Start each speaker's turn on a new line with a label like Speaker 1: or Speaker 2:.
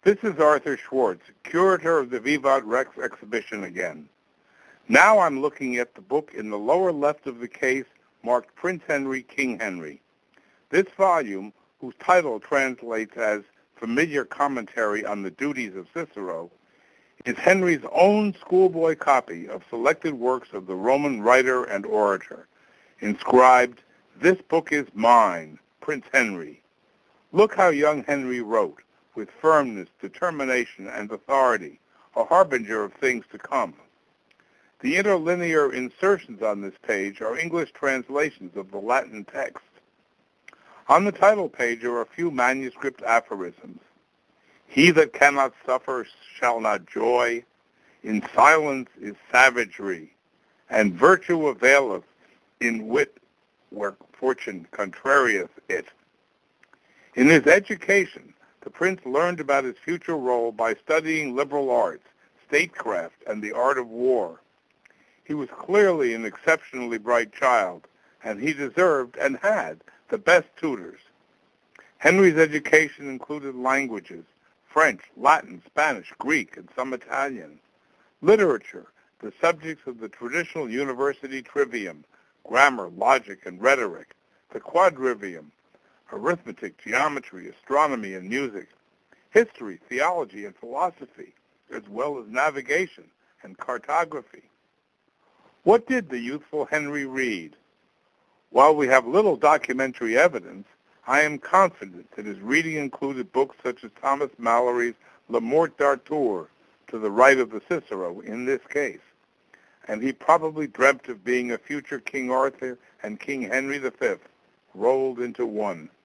Speaker 1: This is Arthur Schwartz, curator of the Vivat Rex exhibition again. Now I'm looking at the book in the lower left of the case marked Prince Henry, King Henry. This volume, whose title translates as Familiar Commentary on the Duties of Cicero, is Henry's own schoolboy copy of selected works of the Roman writer and orator, inscribed, "This book is mine, Prince Henry." Look how young Henry wrote, with firmness, determination, and authority, a harbinger of things to come. The interlinear insertions on this page are English translations of the Latin text. On the title page are a few manuscript aphorisms. "He that cannot suffer shall not joy. In silence is savagery. And virtue availeth in wit where fortune contrarieth it." In his education, the prince learned about his future role by studying liberal arts, statecraft, and the art of war. He was clearly an exceptionally bright child, and he deserved and had the best tutors. Henry's education included languages, French, Latin, Spanish, Greek, and some Italian. Literature, the subjects of the traditional university trivium, grammar, logic, and rhetoric, the quadrivium, arithmetic, geometry, astronomy, and music, history, theology, and philosophy, as well as navigation and cartography. What did the youthful Henry read? While we have little documentary evidence, I am confident that his reading included books such as Thomas Malory's Le Morte d'Arthur, To the Right of the Cicero, in this case. And he probably dreamt of being a future King Arthur and King Henry V, rolled into one.